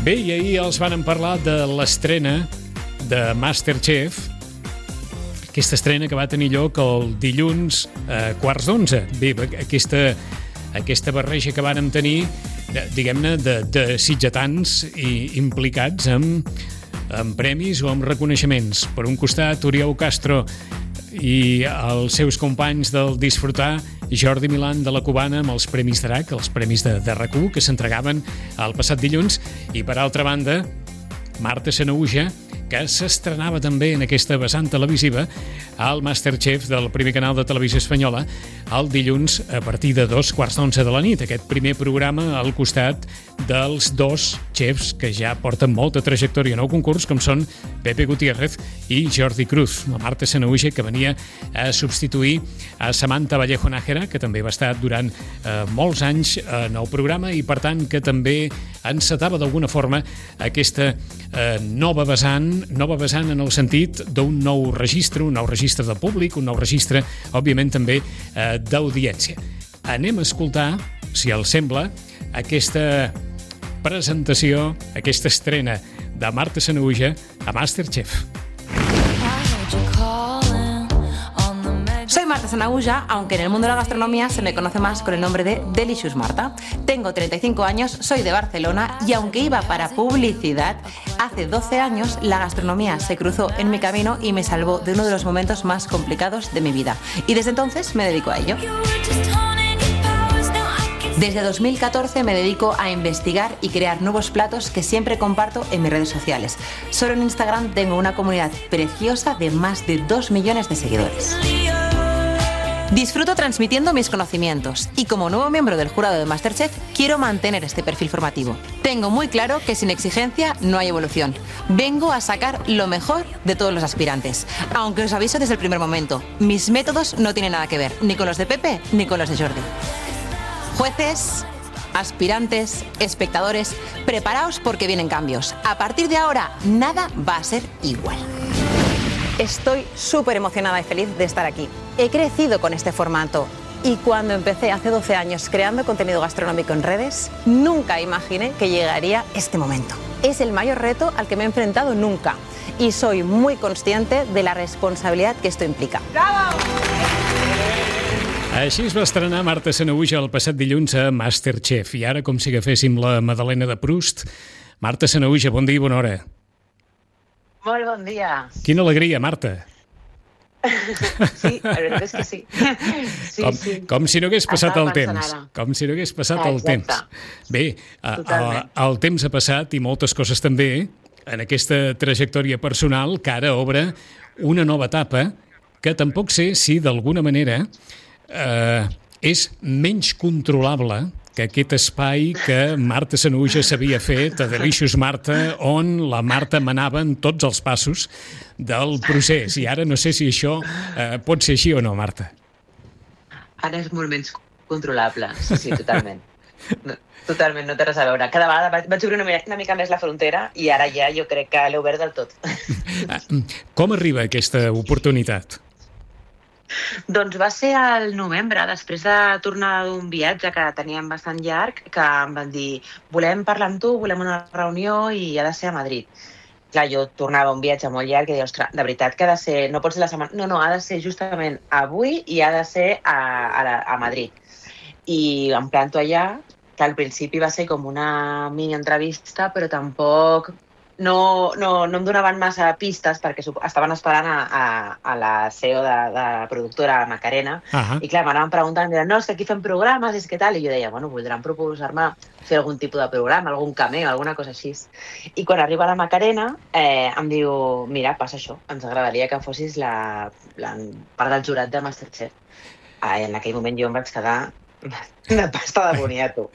Bé, i ahir els vàrem parlar de l'estrena de MasterChef, aquesta estrena que va tenir lloc el dilluns a 11:15. Bé, aquesta barreja que vàrem tenir, diguem-ne, de sitgetans i implicats amb premis o amb reconeixements. Per un costat, Oriol Castro i els seus companys del Disfrutar, Jordi Milán de la Cubana amb els Premis Drac, els Premis de RAC1 que s'entregaven el passat dilluns, i per altra banda, Marta Sanahuja, que s'estrenava també en aquesta vessant televisiva al MasterChef del primer canal de televisió espanyola el dilluns a partir de 11:15 de la nit. Aquest primer programa al costat dels dos xefs que ja porten molta trajectòria en el concurs, com són Pepe Gutiérrez i Jordi Cruz. La Marta Sanahuja, que venia a substituir a Samantha Vallejo Nájera, que també va estar durant molts anys en el programa i, per tant, que també encetava d'alguna forma aquesta nova vessant en el sentit d'un nou registre, un nou registre de públic, un nou registre, òbviament, també d'audiència. Anem a escoltar, si els sembla, aquesta presentació, aquesta estrena de Marta Sanahuja a MasterChef. Soy Marta Sanahuja, aunque en el mundo de la gastronomía se me conoce más con el nombre de Delicious Marta. Tengo 35 años, soy de Barcelona y aunque iba para publicidad, hace 12 años la gastronomía se cruzó en mi camino y me salvó de uno de los momentos más complicados de mi vida. Y desde entonces me dedico a ello. Desde 2014 me dedico a investigar y crear nuevos platos que siempre comparto en mis redes sociales. Solo en Instagram tengo una comunidad preciosa de más de 2 millones de seguidores. Disfruto transmitiendo mis conocimientos y como nuevo miembro del jurado de MasterChef quiero mantener este perfil formativo. Tengo muy claro que sin exigencia no hay evolución. Vengo a sacar lo mejor de todos los aspirantes. Aunque os aviso desde el primer momento, mis métodos no tienen nada que ver ni con los de Pepe ni con los de Jordi. Jueces, aspirantes, espectadores, preparaos porque vienen cambios. A partir de ahora, nada va a ser igual. Estoy súper emocionada y feliz de estar aquí. He crecido con este formato y cuando empecé hace 12 años creando contenido gastronómico en redes, nunca imaginé que llegaría este momento. Es el mayor reto al que me he enfrentado nunca y soy muy consciente de la responsabilidad que esto implica. ¡Bravo! Així es va estrenar Marta Sanahuja el passat dilluns a MasterChef. I ara, com si agaféssim la Madalena de Proust, Marta Sanahuja, bon dia i bona hora. Molt bon dia. Quina alegria, Marta. Sí, la veritat és que sí. Com si no hagués passat el temps. Com si no hagués passat el temps. Bé, el temps ha passat i moltes coses també en aquesta trajectòria personal que ara obre una nova etapa que tampoc sé si d'alguna manera és menys controlable que aquest espai que Marta Sanahuja s'havia fet a Delicious Marta, on la Marta manava en tots els passos del procés. I ara no sé si això pot ser així o no, Marta. Ara és molt menys controlable, sí, totalment. Totalment, no té res a veure. Cada vegada vaig obrir una mica més la frontera i ara ja jo crec que l'he obert del tot. Com arriba aquesta oportunitat? Doncs va ser al novembre, després de tornar d'un viatge que teníem bastant llarg, que em van dir, volem parlar amb tu, volem una reunió i ha de ser a Madrid. Clar, jo tornava un viatge molt llarg i deia, ostres, de veritat que ha de ser, no pot ser la setmana, no, ha de ser justament avui i ha de ser a Madrid. I em planto allà, que al principi va ser com una mini entrevista, però tampoc no em donaven massa pistes perquè estaven esperant a la CEO de la productora, la Macarena, i clar, m'anaven preguntant, no, és que aquí fem programes, és que tal, i jo deia, bueno, voldran proposar-me fer algun tipus de programa, algun cameo, alguna cosa així. I quan arriba la Macarena em diu, mira, passa això, ens agradaria que fossis la part del jurat de MasterChef. En aquell moment jo em vaig quedar una pasta de boniato.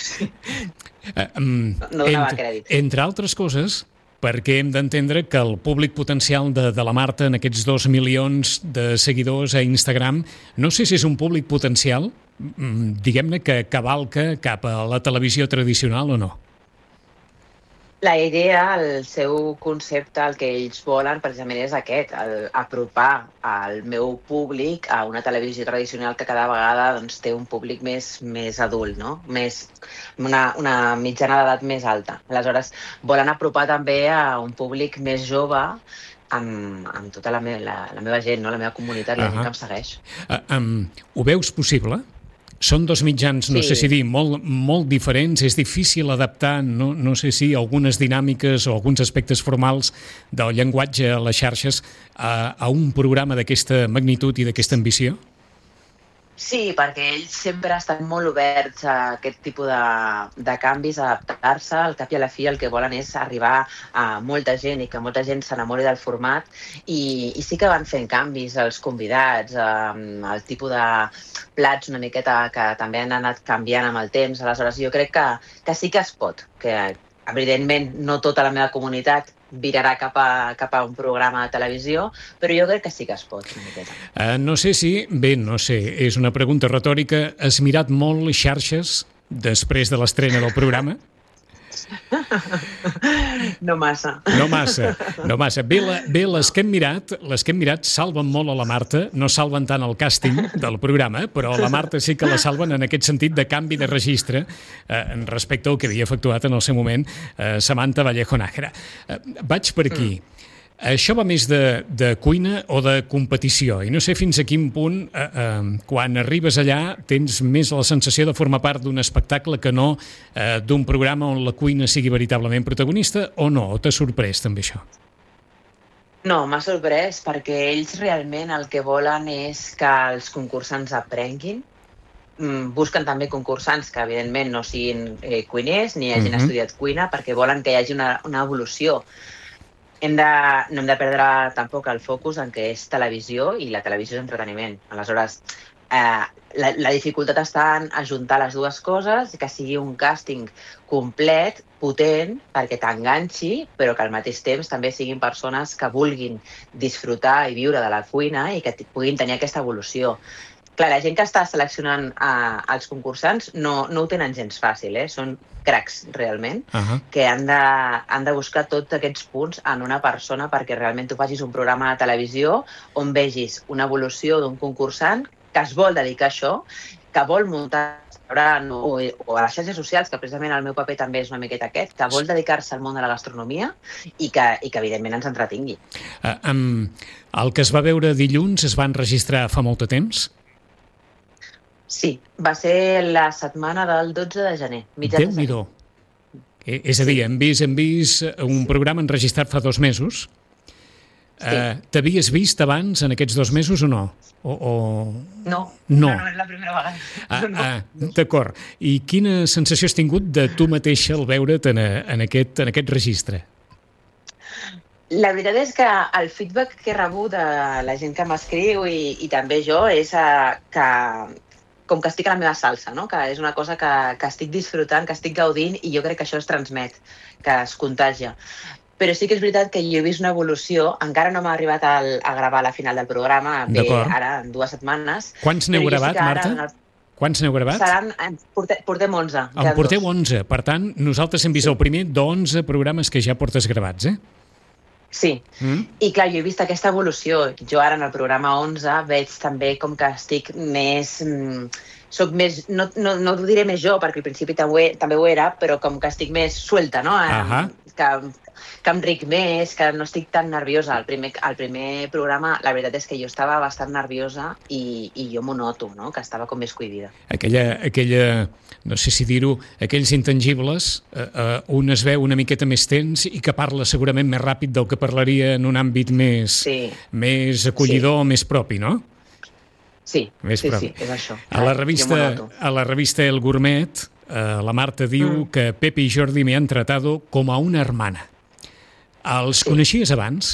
No donava crèdit. Entre altres coses, perquè hem d'entendre que el públic potencial de la Marta en aquests 2 milions de seguidors a Instagram, no sé si és un públic potencial, diguem-ne, que cavalca cap a la televisió tradicional o no. La idea, el seu concepte, el que ells volen precisament és aquest, apropar el meu públic a una televisió tradicional que cada vegada doncs, té un públic més adult, no? Una mitjana d'edat més alta. Aleshores, volen apropar també a un públic més jove amb tota la meva gent, no? La meva comunitat, la gent que em segueix. Ho veus possible? Són dos mitjans, no sé si dir, molt diferents. És difícil adaptar, no sé si algunes dinàmiques o alguns aspectes formals del llenguatge a les xarxes a un programa d'aquesta magnitud i d'aquesta ambició? Sí, perquè ells sempre estan molt oberts a aquest tipus de canvis, a adaptar-se. Al cap i a la fi el que volen és arribar a molta gent i que molta gent s'enamori del format i sí que van fent canvis als convidats, el tipus de plats una miqueta que també han anat canviant amb el temps. Aleshores, jo crec que sí que es pot, que evidentment no tota la meva comunitat virarà cap a un programa de televisió, però jo crec que sí que es pot una miqueta. No sé, és una pregunta retòrica. Has mirat molt xarxes després de l'estrena del programa? No massa. No massa. Bé, les que hem mirat salven molt a la Marta, no salven tant el càsting del programa, però la Marta sí que la salven en aquest sentit de canvi de registre respecte al que havia efectuat en el seu moment Samantha Vallejo Nájera. Vaig per aquí. Això va més de cuina o de competició? I no sé fins a quin punt, quan arribes allà, tens més la sensació de formar part d'un espectacle que no d'un programa on la cuina sigui veritablement protagonista, o no? O t'ha sorprès també això? No, m'ha sorprès perquè ells realment el que volen és que els concursants aprenguin. Busquen també concursants que evidentment no siguin cuiners ni hagin estudiat cuina, perquè volen que hi hagi una evolució. No hem de perdre tampoc el focus en què és televisió i la televisió és entreteniment. Aleshores, la dificultat està en ajuntar les dues coses, que sigui un càsting complet, potent, perquè t'enganxi, però que al mateix temps també siguin persones que vulguin disfrutar i viure de la cuina i que puguin tenir aquesta evolució. Clar, la gent que està seleccionant els concursants no ho tenen gens fàcil, són cracs, realment, que han de buscar tots aquests punts en una persona perquè realment tu facis un programa de televisió on vegis una evolució d'un concursant que es vol dedicar a això, que vol muntar o a les xarxes socials, que precisament el meu paper també és una miqueta aquest, que vol dedicar-se al món de la gastronomia i que evidentment ens entretingui. El que es va veure dilluns es va enregistrar fa molt de temps? Sí, va ser la setmana del 12 de gener. Déu-n'hi-do. És a dir, hem vist un programa enregistrat fa 2 mesos. Sí. T'havies vist abans en aquests 2 mesos o no? No és la primera vegada. D'acord. I quina sensació has tingut de tu mateixa al veure't en aquest registre? La veritat és que el feedback que he rebut de la gent que m'escriu i també jo és que com que estic a la meva salsa, no? Que és una cosa que estic disfrutant, que estic gaudint i jo crec que això es transmet, que es contagia. Però sí que és veritat que jo he vist una evolució, encara no m'ha arribat a gravar la final del programa, ara en 2 setmanes. Quants n'heu gravat, Marta? Quants n'heu gravat? Portem 11. En porteu 11, per tant, nosaltres hem vist el primer d'11 programes que ja portes gravats, Sí, i clar, jo he vist aquesta evolució. Jo ara en el programa 11 veig també com que estic més... Soc més... No ho diré més jo, perquè al principi també ho era, però com que estic més suelta, no? Que em ric més, que no estic tan nerviosa. Al primer programa, la veritat és que jo estava bastant nerviosa i jo m'ho noto, no? Que estava com més cohibida. Aquella, no sé si dir-ho, aquells intangibles, un es veu una miqueta més tens i que parla segurament més ràpid del que parlaria en un àmbit més acollidor, més propi, no? Sí, és això. A la revista El Gourmet, la Marta diu que Pepe i Jordi me han tratado com a una hermana. Els coneixies abans?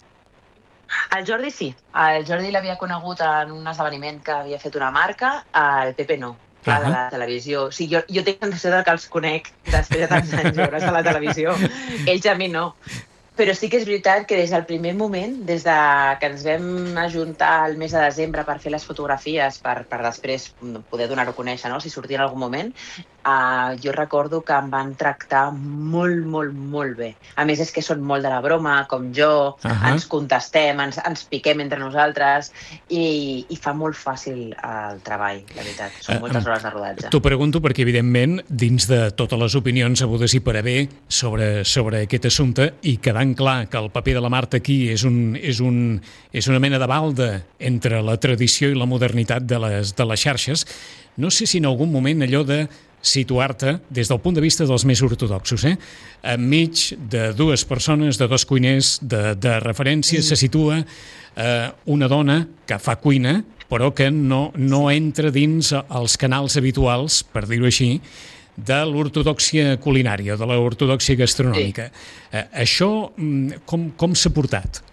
El Jordi sí. El Jordi l'havia conegut en un esdeveniment que havia fet una marca, el Pepe no, de la televisió. O sigui, jo tinc la sensació que els conec després de tants anys de la televisió. Ells a mi no. Però sí que és veritat que des del primer moment, des de que ens vam ajuntar el mes de desembre per fer les fotografies, per després poder donar-ho a conèixer, no? Si sortia en algun moment, jo recordo que em van tractar molt, molt, molt bé. A més, és que són molt de la broma, com jo, ens contestem, ens piquem entre nosaltres i fa molt fàcil el treball, la veritat. Són moltes hores de rodatge. T'ho pregunto perquè, evidentment, dins de totes les opinions hagudes i per haver sobre aquest assumpte, i quedant clar que el paper de la Marta aquí és una mena de balda entre la tradició i la modernitat de les xarxes, no sé si en algun moment allò de situar-te des del punt de vista dels més ortodoxos, enmig de dues persones, de dos cuiners de referència, se situa una dona que fa cuina, però que no entra dins els canals habituals, per dir-ho així, de l'ortodòxia culinària, de l'ortodòxia gastronòmica. Això com s'ha portat?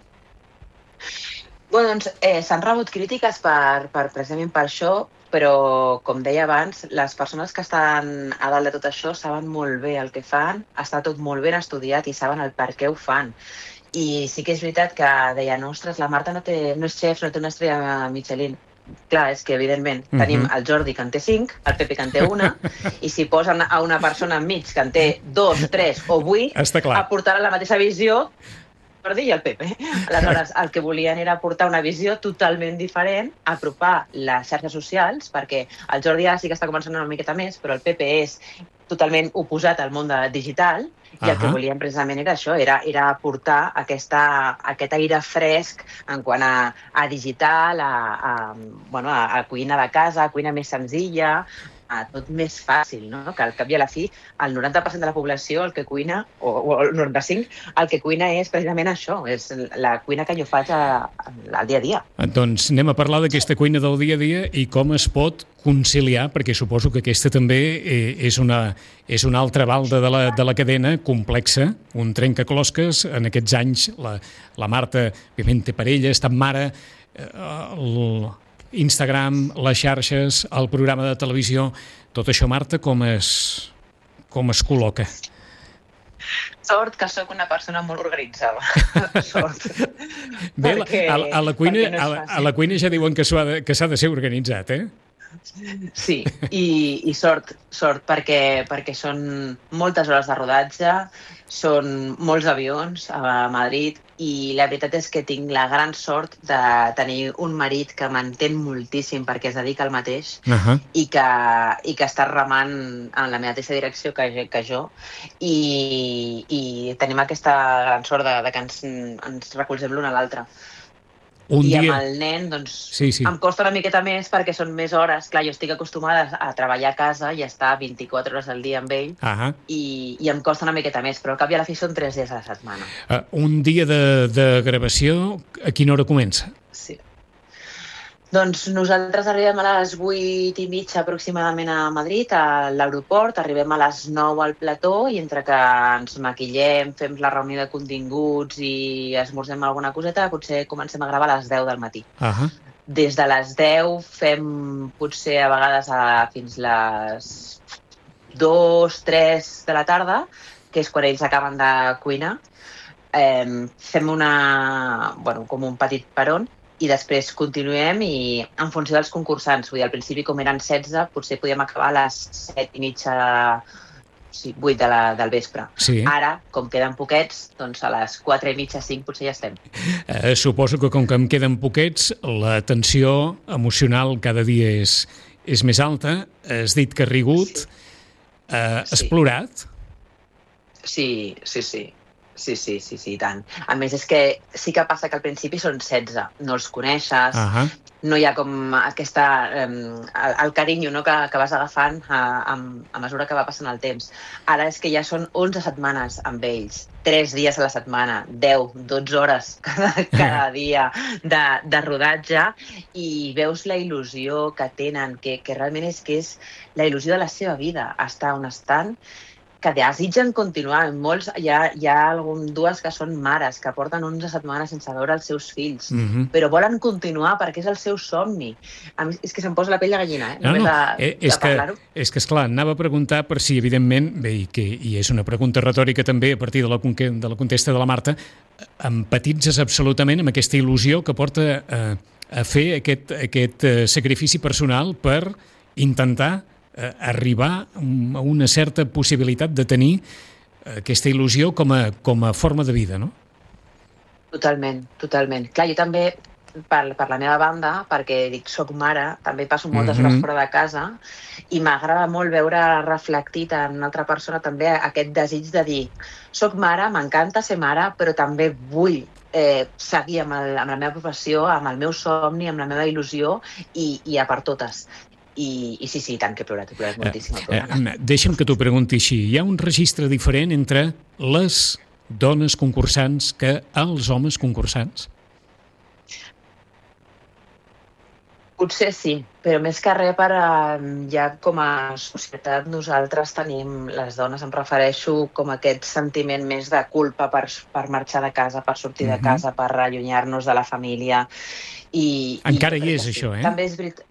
Doncs s'han rebut crítiques precisament per això, però, com deia abans, les persones que estan a dalt de tot això saben molt bé el que fan, està tot molt ben estudiat i saben el per què ho fan. I sí que és veritat que deien, ostres, la Marta no és xef, no té una estrella Michelin. Clar, és que evidentment tenim el Jordi que en té 5, el Pepe que en té 1, i si posen a una persona enmig que en té 2, 3 o 8, aportarà la mateixa visió, Jordi i el Pepe. Aleshores, el que volien era aportar una visió totalment diferent, apropar les xarxes socials, perquè el Jordi ara sí que està començant una miqueta més, però el Pepe és totalment oposat al món digital, i el que volien precisament era això, era aportar aquest aire fresc en quant a digital, a cuina de casa, a cuina més senzilla, a tot més fàcil, no? Que al cap i a la fi, el 90% de la població el que cuina, o el 95%, el que cuina és precisament això, és la cuina que jo faig al dia a dia. Doncs anem a parlar d'aquesta cuina del dia a dia i com es pot conciliar, perquè suposo que aquesta també és una altra balda de la cadena complexa, un trencaclosques. En aquests anys la Marta, òbviament, té parella, està amb mare, Instagram, les xarxes, el programa de televisió, tot això, Marta, com es col·loca? Sort que sóc una persona molt organitzada. Sort. Bé, a la cuina ja diuen que s'ha de ser organitzat, eh? Sí, i sort, perquè són moltes hores de rodatge, són molts avions a Madrid, i la veritat és que tinc la gran sort de tenir un marit que m'entén moltíssim perquè es dedica al mateix i que està remant en la mateixa direcció que jo, i tenim aquesta gran sort de que ens recolzem l'un a l'altre. I amb el nen, doncs, em costa una miqueta més perquè són més hores. Clar, jo estic acostumada a treballar a casa i a estar 24 hores al dia amb ell, i em costa una miqueta més, però al cap i a la fi són 3 dies a la setmana. Un dia de gravació, a quina hora comença? Sí. Doncs nosaltres arribem a les 8:30 aproximadament a Madrid, a l'aeroport, arribem a les 9 al plató, i entre que ens maquillem, fem la reunió de continguts i esmorzem alguna coseta, potser comencem a gravar a les 10 del matí. Des de les 10 fem potser a vegades fins les 2, 3 de la tarda, que és quan ells acaben de cuinar. Fem com un petit peron, i després continuem, i en funció dels concursants, vull dir, al principi com eren 16, potser podíem acabar a les 7:30, 8 del vespre. Ara, com queden poquets, doncs a les 4:30, 5 potser ja estem. Suposo que com que em queden poquets, la tensió emocional cada dia és més alta. Has dit que has rigut. Has plorat? Sí, i tant. A més, és que sí que passa que al principi són 16, no els coneixes, no hi ha com el carinyo, no, que vas agafant a mesura que va passant el temps. Ara és que ja són 11 setmanes amb ells, 3 dies a la setmana, 10, 12 hores cada dia de rodatge, i veus la il·lusió que tenen, que realment és la il·lusió de la seva vida, estar on estan. que desitgen continuar. Molts, hi ha dues que són mares, que porten 11 setmanes sense veure els seus fills, però volen continuar perquè és el seu somni. A mi, és que se'm posa la pell de gallina, és que, esclar, anava a preguntar per si, evidentment, bé, i és una pregunta retòrica també, a partir de la contesta de la Marta, empatitzes absolutament amb aquesta il·lusió que porta a fer aquest sacrifici personal per intentar arribar a una certa possibilitat de tenir aquesta il·lusió com a forma de vida, no? Totalment. Clar, jo també, per la meva banda, perquè dic, soc mare, també passo moltes hores fora de casa i m'agrada molt veure reflectit en una altra persona també aquest desig de dir, soc mare, m'encanta ser mare, però també vull seguir amb la meva professió, amb el meu somni, amb la meva il·lusió i a per totes. I sí, tant que he plorat moltíssim. Deixa'm que t'ho pregunti així. Hi ha un registre diferent entre les dones concursants que els homes concursants? Potser sí, però més que res ja com a societat nosaltres tenim, les dones em refereixo com a aquest sentiment més de culpa per marxar de casa, per sortir de casa, per allunyar-nos de la família. Encara hi és això, eh? També és veritat.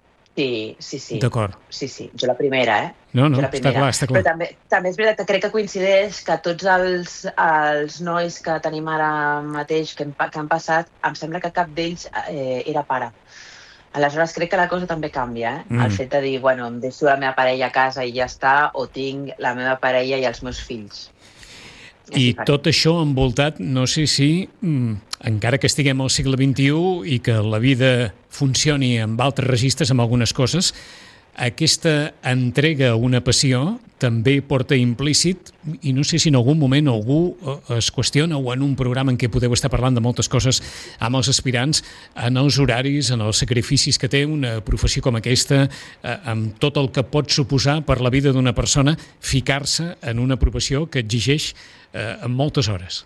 Sí. D'acord. Sí, jo la primera, No, està clar. Però també és veritat que crec que coincideix que tots els nois que tenim ara mateix, que han passat, em sembla que cap d'ells era pare. Aleshores crec que la cosa també canvia, el fet de dir, bueno, em deixo la meva parella a casa i ja està, o tinc la meva parella i els meus fills. I tot això envoltat, no sé si, encara que estiguem al segle XXI i que la vida funcioni amb altres registres, amb algunes coses, aquesta entrega a una passió també porta implícit, i no sé si en algun moment algú es qüestiona o en un programa en què podeu estar parlant de moltes coses amb els aspirants, en els horaris, en els sacrificis que té una professió com aquesta, amb tot el que pot suposar per la vida d'una persona ficar-se en una professió que exigeix moltes hores.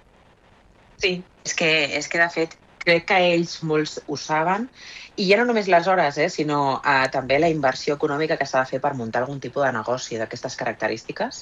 Sí, és que de fet crec que ells molts ho saben, i ja no només les hores, sinó també la inversió econòmica que s'ha de fer per muntar algun tipus de negoci d'aquestes característiques.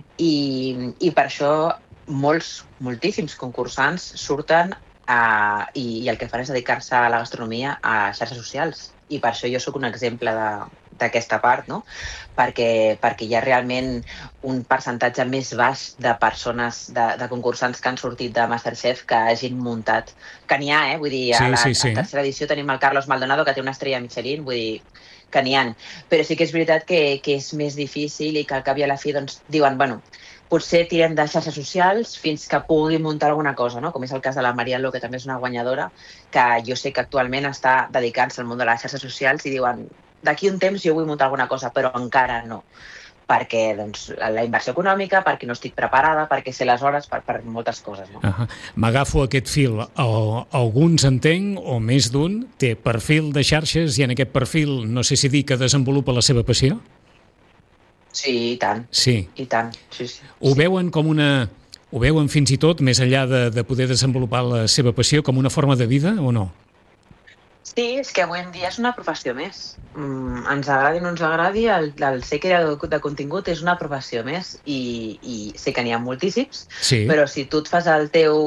I per això moltíssims concursants surten i el que fan és dedicar-se a la gastronomia a xarxes socials. I per això jo sóc un exemple d'aquesta part, no? Perquè hi ha realment un percentatge més baix de persones, de concursants que han sortit de Masterchef que hagin muntat. Que n'hi ha, vull dir, a la tercera edició tenim el Carlos Maldonado, que té una estrella Michelin, vull dir, que n'hi ha. Però sí que és veritat que és més difícil i que al cap i a la fi doncs, diuen, bueno, potser tirem de xarxes socials fins que pugui muntar alguna cosa, no? Com és el cas de la Marialo, que també és una guanyadora, que jo sé que actualment està dedicant-se al món de les xarxes socials i diuen, d'aquí un temps jo vull muntar alguna cosa, però encara no. Perquè doncs, la inversió econòmica, perquè no estic preparada, perquè sé les hores, per moltes coses. No? M'agafo aquest fil. Alguns entenc, o més d'un, té perfil de xarxes i en aquest perfil, no sé si dir que desenvolupa la seva passió? Sí, i tant. Sí. I tant, sí. Ho veuen com ho veuen fins i tot, més enllà de poder desenvolupar la seva passió, com una forma de vida o no? Sí, és que avui en dia és una professió més. Ens agradi o no ens agradi, el ser creador de contingut és una professió més i sé que n'hi ha moltíssims, però si tu et fas el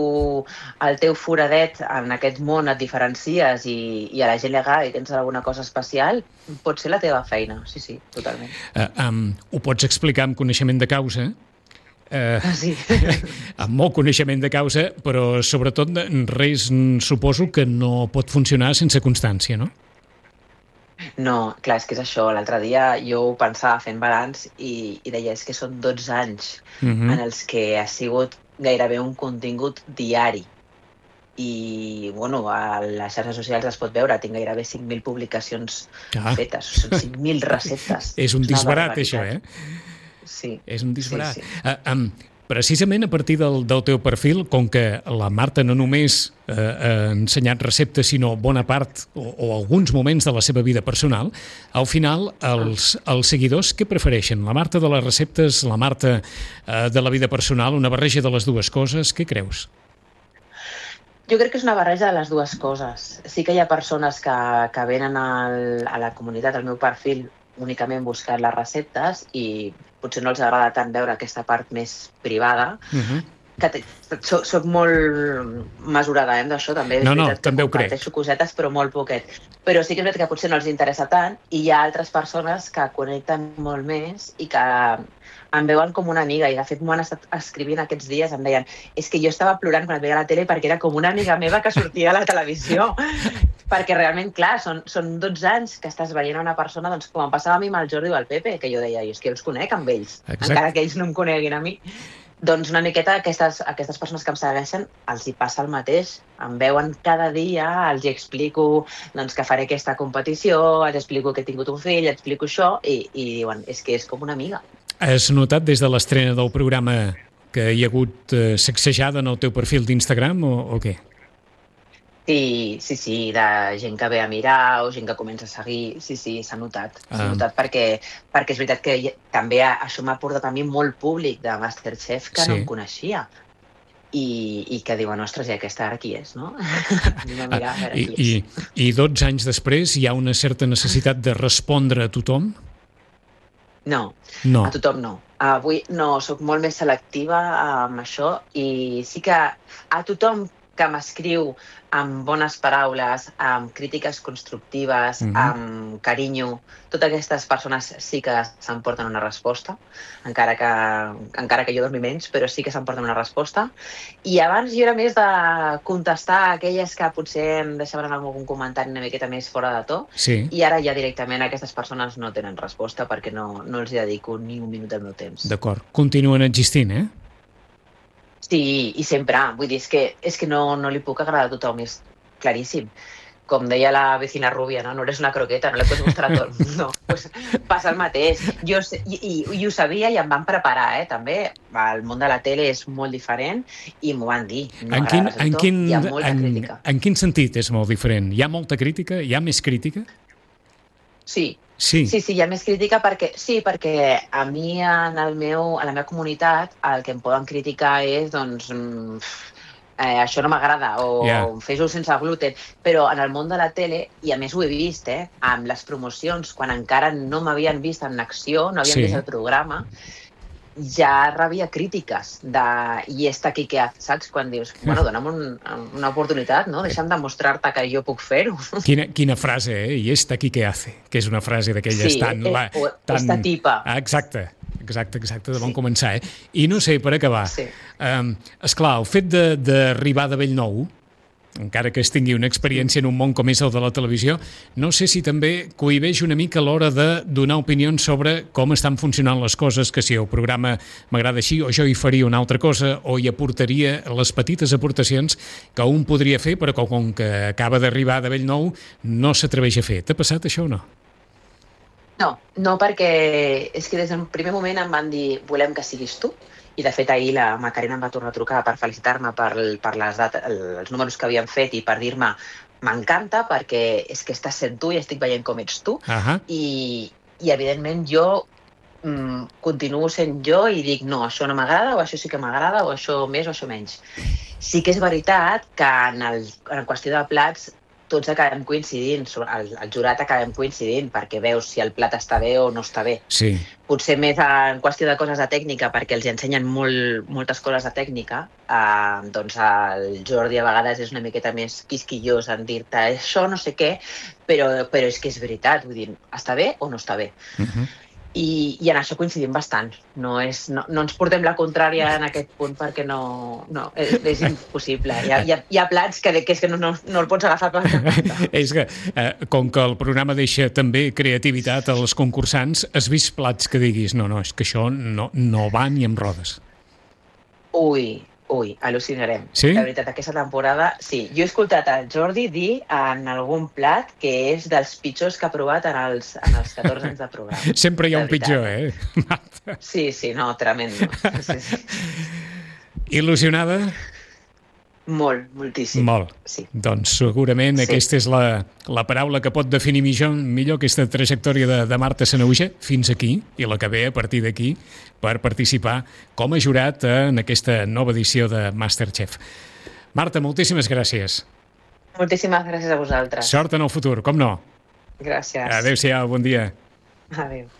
teu foradet en aquest món, et diferencies i a la gent li agrada i tens alguna cosa especial, pot ser la teva feina, sí, totalment. Ho pots explicar amb coneixement de causa? Sí. Amb molt coneixement de causa, però sobretot res suposo que no pot funcionar sense constància, no? No, clar, és que és això. L'altre dia jo ho pensava fent balanç i deia, és que són 12 anys en els que ha sigut gairebé un contingut diari. I, bueno, a les xarxes socials es pot veure, tinc gairebé 5.000 publicacions fetes, són 5.000 receptes. És un disbarat, això, Sí. És un disbarat. Precisament a partir del teu perfil, com que la Marta no només ha ensenyat receptes, sinó bona part o alguns moments de la seva vida personal, al final els seguidors què prefereixen? La Marta de les receptes, la Marta de la vida personal, una barreja de les dues coses? Què creus? Jo crec que és una barreja de les dues coses. Sí que hi ha persones que venen a la comunitat, al meu perfil, únicament buscant les receptes i potser no els agrada tant veure aquesta part més privada, que soc molt mesurada amb això, també és veritat que també ho crec. comparteixo cosetes, però molt poquet. Però sí que és veritat que potser no els interessa tant i hi ha altres persones que connecten molt més i que em veuen com una amiga i de fet m'ho han estat escrivint aquests dies, em deien és que jo estava plorant quan et veia a la tele perquè era com una amiga meva que sortia a la televisió perquè realment, clar, són 12 anys que estàs veient una persona, doncs com em passava a mi amb el Jordi o el Pepe, que jo deia, és que jo els conec amb ells, encara que ells no em coneguin a mi. Doncs una miqueta aquestes persones que em segueixen els hi passa el mateix. Em veuen cada dia, els hi explico doncs, que faré aquesta competició, els explico que he tingut un fill, explico això i diuen, és que és com una amiga. Has notat des de l'estrena del programa que hi ha hagut sacsejada en el teu perfil d'Instagram o què? Sí, de gent que ve a mirar o gent que comença a seguir, sí, s'ha notat. S'ha notat perquè és veritat que també això m'ha portat a mi molt públic de Masterchef que no em coneixia i que diuen, ostres, i aquesta ara qui és, no? Anem a mirar a veure qui és. I 12 anys després hi ha una certa necessitat de respondre a tothom? No, a tothom no. Avui no, soc molt més selectiva amb això i sí que a tothom que m'escriu amb bones paraules, amb crítiques constructives, amb carinyo, totes aquestes persones sí que s'emporten una resposta, encara que jo dormi menys, però sí que s'emporten una resposta. I abans jo era més de contestar a aquelles que potser em deixaven algun comentari una miqueta més fora de to, i ara ja directament aquestes persones no tenen resposta perquè no els dedico ni un minut del meu temps. D'acord. Continuen existint, eh? Sí, i sempre. Vull dir, és que no li puc agradar a tothom, és claríssim. Com deia la vecina rubia, no eres una croqueta, no le puedes mostrar a todo el mundo. Pues passa el mateix. I ho sabia i em van preparar, també. El món de la tele és molt diferent i m'ho van dir. No agrades a tothom, hi ha molta crítica. En quin sentit és molt diferent? Hi ha molta crítica? Hi ha més crítica? Sí, hi ha més crítica perquè a mi a la meva comunitat el que em poden criticar és doncs això no m'agrada o fes-ho sense gluten, però en el món de la tele, i a més ho he vist amb les promocions, quan encara no m'havien vist en acció, no havien vist el programa, ja rebia crítiques i està aquí què haces, saps? Quan dius, bueno, dona'm una oportunitat, no? Deixa'm demostrar-te que jo puc fer-ho. Quina frase, I està aquí què hace? Que és una frase d'aquelles tan... esta tipa. Exacte, de bon començar, I no sé, per acabar, esclar, el fet d'arribar de Bellnou, encara que es tingui una experiència en un món com és el de la televisió, no sé si també cohibeix una mica a l'hora de donar opinions sobre com estan funcionant les coses, que si el programa m'agrada així o jo hi faria una altra cosa o hi aportaria les petites aportacions que un podria fer, però com que acaba d'arribar de Bellnou no s'atreveix a fer. T'ha passat això o no? No, perquè és que des del primer moment em van dir volem que siguis tu. I de fet ahir la Macarena em va tornar a trucar per felicitar-me per les dates, els números que havíem fet i per dir-me m'encanta perquè és que estàs sent tu i estic veient com ets tu i evidentment jo continuo sent jo i dic no, això no m'agrada o això sí que m'agrada o això més o això menys. Sí que és veritat que en qüestió de plats tots acabem coincidint, el jurat acabem coincidint perquè veus si el plat està bé o no està bé. Sí. Potser més en qüestió de coses de tècnica, perquè els ensenyen moltes coses de tècnica, doncs el Jordi a vegades és una miqueta més quisquillós en dir-te això no sé què, però és que és veritat, vull dir, està bé o no està bé. I en això coincidim bastant. No ens portem la contrària en aquest punt perquè no és impossible. Hi ha plats que és que no el pots agafar per la canta. És que, com que el programa deixa també creativitat als concursants, has vist plats que diguis no, és que això no va ni amb rodes. Ui, al·lucinarem. Sí? La veritat, aquesta temporada, sí. Jo he escoltat el Jordi dir en algun plat que és dels pitjors que ha provat en els 14 anys de programa. Sempre hi ha un pitjor, Sí, no, tremendo. Sí. Il·lusionada? Moltíssim. Molt. Sí. Doncs segurament aquesta és la paraula que pot definir millor aquesta trajectòria de Marta Sanahuja fins aquí i la que ve a partir d'aquí per participar com a jurat en aquesta nova edició de Masterchef. Marta, moltíssimes gràcies. Moltíssimes gràcies a vosaltres. Sort en el futur, com no? Gràcies. Adéu-siau, bon dia. Adéu.